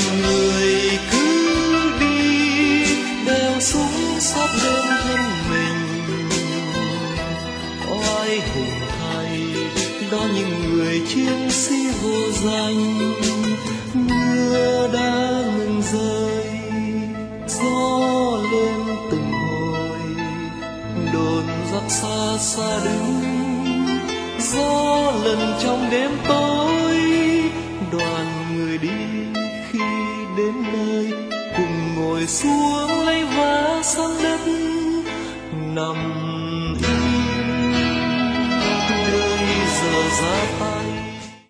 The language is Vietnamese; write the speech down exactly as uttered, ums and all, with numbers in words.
người cứ đi đeo súng sát bên thân mình. Oai hùng thay đó những người chiến sĩ vô danh. Mưa đã ngừng rơi, gió lên từng hồi, đồn giặc xa xa đứng. Gió lần trong đêm tối, đoàn người đi khi đến nơi, cùng ngồi xuống lấy vá sân đất nằm im. Bây giờ ra tay